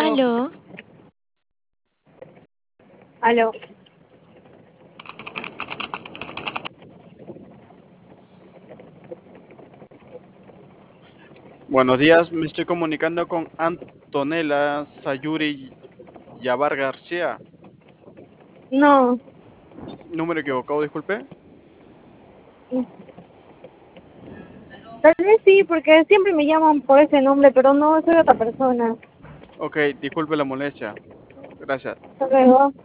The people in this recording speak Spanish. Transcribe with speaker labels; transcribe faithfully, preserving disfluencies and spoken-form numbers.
Speaker 1: Aló,
Speaker 2: Aló,
Speaker 1: aló.
Speaker 3: buenos días, me estoy comunicando con Antonella Sayuri Yabar García.
Speaker 1: No,
Speaker 3: Número equivocado, disculpe.
Speaker 1: tal vez sí, porque siempre me llaman por ese nombre, pero no soy otra persona.
Speaker 3: Ok, disculpe la molestia. Gracias.
Speaker 1: Hasta luego.